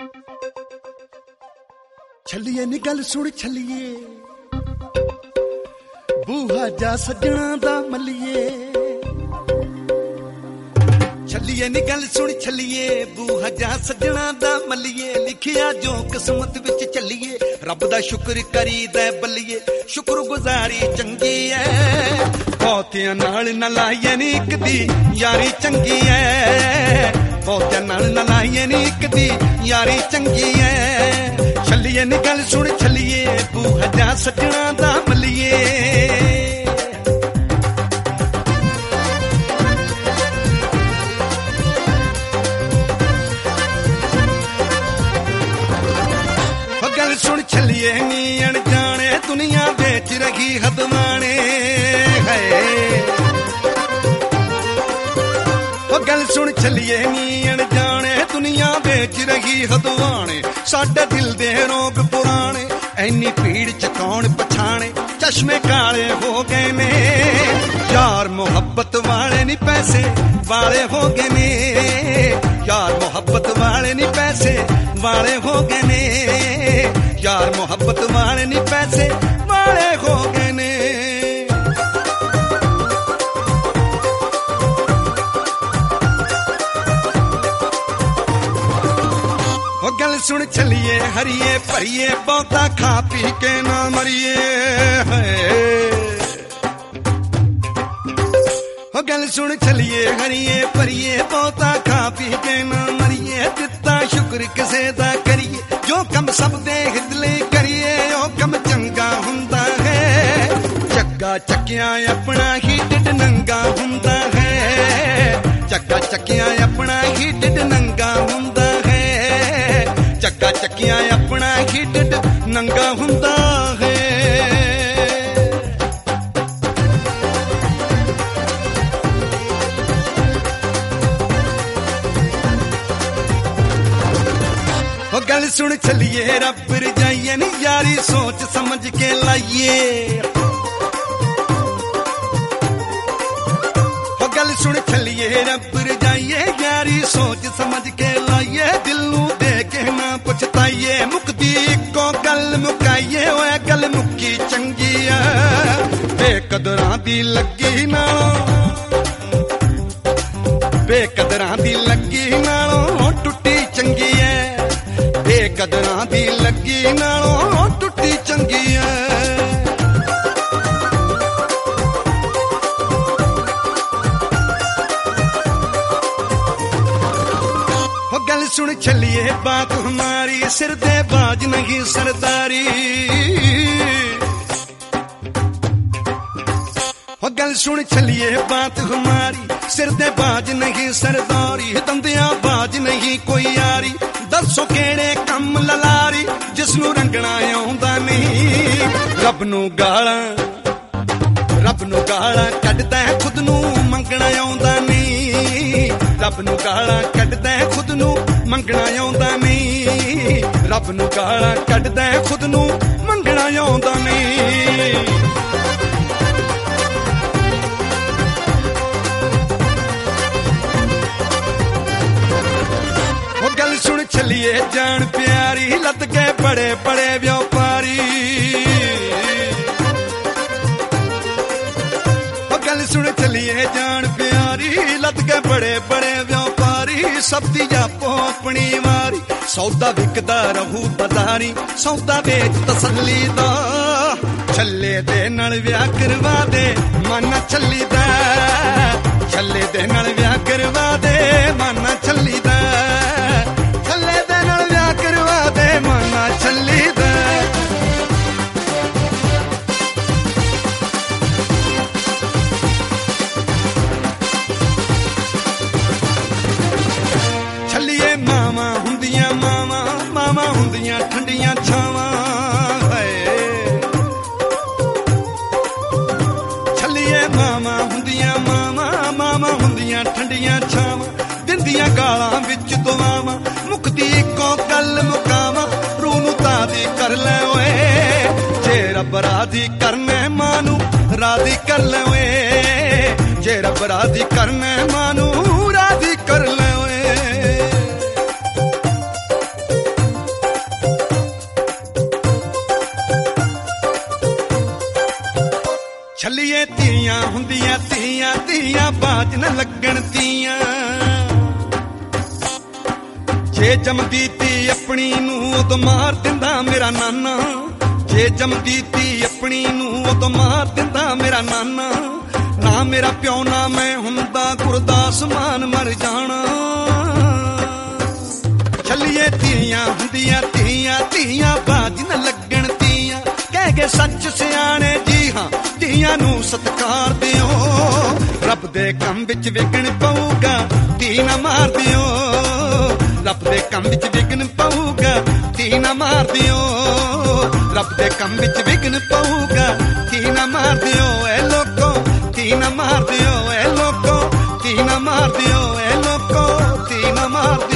ਛੱਲੀਏ ਨੀ ਗੱਲ ਸੁਣ ਛੱਲੀਏ, ਬੂਹਾ ਜਾ ਸੱਜਣਾ ਦਾ ਮੱਲੀਏ। ਛੱਲੀਏ ਨੀ ਗੱਲ ਸੁਣ ਛੱਲੀਏ, ਬੂਹਾ ਜਾ ਸੱਜਣਾ ਦਾ ਮੱਲੀਏ। ਲਿਖਿਆ ਜੋ ਕਿਸਮਤ ਵਿੱਚ ਚੱਲੀਏ, ਰੱਬ ਦਾ ਸ਼ੁਕਰ ਕਰੀਦਾ ਬੱਲੀਏ। ਸ਼ੁਕਰਗੁਜ਼ਾਰੀ ਚੰਗੀ ਐ, ਬਹੁਤਿਆਂ ਨਾਲ ਨਾ ਲਾਈਏ ਨੀ ਇੱਕ ਦੀ ਯਾਰੀ ਚੰਗੀ ਐ। ਬਹੁਤਿਆਂ ਨਾਲ ਨਾ ਲਾਈਏ ਨੀ ਇੱਕ ਦੀ ਯਾਰੀ ਚੰਗੀ ਐ। ਛੱਲੀਏ ਨੀ ਗੱਲ ਸੁਣ ਛੱਲੀਏ, ਬੂਹਾ ਜਾ ਸੱਜਣਾ ਦਾ ਮੱਲੀਏ। ਗੱਲ ਸੁਣ ਛੱਲੀਏ ਨੀ ਅਣਜਾਣੇ, ਦੁਨੀਆ ਵੇਚ ਰਹੀ ਹਦਵਾਣੇ ਹੈ। ਉਹ ਗੱਲ ਸੁਣ ਛੱਲੀਏ ਨੀ ਅਣਜਾਣੇ, ਦੁਨੀਆ ਵੇਚ ਰਹੀ ਹਦਵਾਣੇ। ਸਾਡੇ ਦਿਲ ਦੇ ਰੋਗ ਪੁਰਾਣੇ, ਐਨੀ ਭੀੜ ਚ ਕੌਣ ਪਛਾਣੇ। ਚਸ਼ਮੇ ਕਾਲੇ ਹੋ ਗਏ ਨੇ, ਯਾਰ ਮੁਹੱਬਤ ਵਾਲੇ ਨੀ ਪੈਸੇ ਵਾਲੇ ਹੋ ਗਏ ਨੇ। ਯਾਰ ਮੁਹੱਬਤ ਵਾਲੇ ਨੀ ਪੈਸੇ ਵਾਲੇ ਹੋ ਗਏ ਨੇ। ਯਾਰ ਮੁਹੱਬਤ ਵਾਲੇ ਨੀ ਪੈਸੇ ਵਾਲੇ ਹੋ ਗਏ ਨੇ। ਉਹ ਗੱਲ ਸੁਣ ਛੱਲੀਏ ਹਰੀਏ ਭਰੀਏ, ਬਹੁਤਾ ਖਾ ਪੀ ਕੇ ਨਾ ਮਰੀਏ। ਉਹ ਗੱਲ ਸੁਣ ਛੱਲੀਏ ਹਰੀਏ ਭਰੀਏ, ਬਹੁਤਾ ਖਾ ਪੀ ਕੇ ਨਾ ਮਰੀਏ। ਦਿੱਤਾ ਸ਼ੁਕਰ ਕਿਸੇ ਦਾ ਕਰੀਏ, ਜੋ ਕੰਮ ਸਭ ਦੇ ਹਿੱਤ ਲਈ ਕਰੀਏ। ਉਹ ਕੰਮ ਚੰਗਾ ਹੁੰਦਾ ਹੈ, ਚੱਗਾ ਚੱਕਿਆ ਆਪਣਾ ਹੀ ਢਿੱਡ ਨੰਗਾ ਹੁੰਦਾ ਹੈ। ਚੱਗਾ ਚੱਕਿਆ ਆਪਣਾ ਹੀ ਢਿੱਡ ਨੰਗਾ ਹੁੰਦਾ ਹੈ। ਚੱਗਾ ਚੱਕਿਆ ਆਪਣਾ ਹੀ ਢਿੱਡ ਨੰਗਾ ਹੁੰਦਾ ਹੈ। ਉਹ ਗੱਲ ਸੁਣ ਛੱਲੀਏ ਰੱਬ ਰਜਾਈਏ ਨੀ ਯਾਰੀ ਸੋਚ ਸਮਝ ਕੇ ਲਾਈਏ। ਉਹ ਗੱਲ ਸੁਣ ਛੱਲੀਏ ਰੱਬ ਰਜਾਈਏ, ਯਾਰੀ ਸੋਚ ਸਮਝ ਕੇ ਲਾਈਏ। ਦਿਲ ਨੂੰ ਦੇ ਕੇ ਨਾ ਪਛਤਾਈਏ, ਮੁੱਕਦੀ ਇੱਕੋ ਗੱਲ ਮੁਕਾਈਏ। ਓਏ ਗੱਲ ਮੁੱਕੀ ਚੰਗੀ ਆ, ਬੇਕਦਰਾਂ ਦੀ ਲੱਗੀ ਨਾਲੋਂ, ਬੇਕਦਰਾਂ ਦੀ ਲੱਗੀ ਨਾਲੋਂ ਟੁੱਟੀ ਚੰਗੀ ਐ। ਬੇਕਦਰਾਂ ਦੀ ਲੱਗੀ ਨਾਲੋਂ ਟੁੱਟੀ ਚੰਗੀ ਐ। ਉਹ ਗੱਲ ਸੁਣ ਛੱਲੀਏ ਬਾਤ ਹਮਾਰੀ, ਸਿਰ ਦੇ ਬਾਜ ਨਹੀਂ ਸਰਦਾਰੀ। ਉਹ ਗੱਲ ਸੁਣ ਛੱਲੀਏ ਬਾਤ ਹਮਾਰੀ, ਸਿਰ ਦੇ ਬਾਜ ਨਹੀਂ ਸਰਦਾਰੀ। ਦੰਦਿਆਂ ਬਾਜ ਨਹੀਂ ਕੋਈ ਯਾਰੀ, ਦੱਸੋ ਕਿਹੜੇ ਕੰਮ ਲਲਾਰੀ। ਜਿਸ ਨੂੰ ਰੰਗਣਾ ਆਉਂਦਾ ਨਹੀਂ, ਰੱਬ ਨੂੰ ਗਾਲਾਂ, ਰੱਬ ਨੂੰ ਗਾਲਾਂ ਕੱਢਦਾ ਖੁਦ ਨੂੰ ਮੰਗਣਾ ਆਉਂਦਾ ਨਹੀਂ। ਰੱਬ ਨੂੰ ਗਾਲਾਂ ਕੱਢਦਾ ਖੁਦ ਨੂੰ ਮੰਗਣਾ ਆਉਂਦਾ ਨਹੀਂ। ਰੱਬ ਨੂੰ ਗਾਲਾਂ ਕੱਢਦਾ ਖੁਦ ਨੂੰ ਮੰਗਣਾ ਆਉਂਦਾ ਨਹੀਂ। ਗੱਲ ਸੁਣ ਛੱਲੀਏ ਜਾਣ ਪਿਆਰੀ, ਲੱਦ ਕੇ ਬੜੇ ਬੜੇ ਵਿਆਪਾਰੀ। ਉਹ ਗੱਲ ਸੁਣ ਛੱਲੀਏ ਜਾਣ ਪਿਆਰੀ, ਲੱਦ ਕੇ ਬੜੇ ਬੜੇ ਵਿਆਪਾਰੀ। ਸਭ ਦੀ ਆਪੋ ਆਪਣੀ ਵਾਰੀ, ਸੌਦਾ ਵਿਕਦਾ ਰਹੂ ਬਜ਼ਾਰੀ। ਸੌਦਾ ਵੇਚ ਤਸੱਲੀ ਦਾ, ਛੱਲੇ ਦੇ ਨਾਲ ਵਿਆਹ ਕਰਵਾ ਦੇ ਮਨ ਛੱਲੀ ਦਾ। ਛੱਲੇ ਦੇ ਨਾਲ ਵਿਆਹ ਕਰਵਾ ਦੇ ਮਨ ਛੱਲੀ ਦਾ। ਛੱਲੇ ਦੇ ਨਾਲ ਵਿਆਹ ਕਰਵਾ ਦੇ ਮਨ ਛੱਲੀ ਦਾ। ਛੱਲੀਏ ਮਾਵਾਂ ਹੁੰਦੀਆਂ ਮਾਵਾਂ, ਮਾਵਾਂ ਹੁੰਦੀਆਂ ਠੰਡੀਆਂ ਛਾਵਾਂ। ਛੱਲੀਏ ਮਾਵਾਂ ਹੁੰਦੀਆਂ ਮਾਵਾਂ, ਮਾਵਾਂ ਹੁੰਦੀਆਂ ਠੰਡੀਆਂ ਛਾਵਾਂ। ਦਿੰਦੀਆਂ ਗਾਲਾਂ ਵਿੱਚ ਦੁਆਵਾਂ, ਮੁੱਕਦੀ ਇੱਕੋ ਗੱਲ ਮੁਕਾਵਾਂ। ਰੂਹ ਨੂੰ ਤਾਦੀ ਕਰ ਲੈ ਓਏ, ਜੇ ਰੱਬ ਰਾਦੀ ਕਰਨਾ ਮਾਂ ਨੂੰ ਰਾਦੀ ਕਰ ਲੈ ਓਏ। ਜੇ ਰੱਬ ਰਾਦੀ ਕਰਨਾ ਮਾਂ ਨੂੰ ਰਾਦੀ ਕਰ ਲੈ ਓਏ। ਜੇ ਜੰਮਦੀ ਧੀ ਆਪਣੀ ਨੂੰ ਉਦੋਂ ਮਾਰ ਦਿੰਦਾ ਮੇਰਾ ਨਾਨਾ, ਜੇ ਜੰਮਦੀ ਧੀ ਆਪਣੀ ਨੂੰ ਉਦੋਂ ਮਾਰ ਦਿੰਦਾ ਮੇਰਾ ਨਾਨਾ। ਨਾ ਮੇਰਾ ਪਿਓ ਨਾ ਮੈਂ ਹੁੰਦਾ ਗੁਰਦਾਸ ਮਾਨ ਮਰ ਜਾਣਾ। ਛੱਲੀਏ ਧੀਆਂ ਹੁੰਦੀਆਂ ਧੀਆਂ, ਧੀਆਂ ਬਾਝ ਨਾ ਲੱਗਣ ਧੀਆਂ, ਕਹਿ ਗਏ ਸੱਚ ਸਿਆਣੇ ਜੀ ਹਾਂ, ਧੀਆਂ ਨੂੰ ਸਤਿਕਾਰ ਦਿਓ। ਰੱਬ ਦੇ ਕੰਮ ਵਿੱਚ ਵਿਗਣ ਪਊਗਾ, ਧੀ ਨਾ ਮਾਰ ਦਿਓ। ਰੱਬ ਦੇ ਕੰਮ ਵਿੱਚ ਵਿਗਣ ਪਊਗਾ, ਧੀ ਨਾ ਮਾਰ ਦਿਓ। ਰੱਬ ਦੇ ਕੰਮ ਵਿੱਚ ਵਿਗਣ ਪਊਗਾ, ਧੀ ਨਾ ਮਾਰ ਦਿਓ। ਐ ਲੋਕੋ ਧੀ ਨਾ ਮਾਰ ਦਿਓ, ਐ ਲੋਕੋ ਧੀ ਨਾ ਮਾਰ ਦਿਓ, ਐ ਲੋਕੋ ਧੀ ਨਾ ਮਾਰ ਦਿਓ।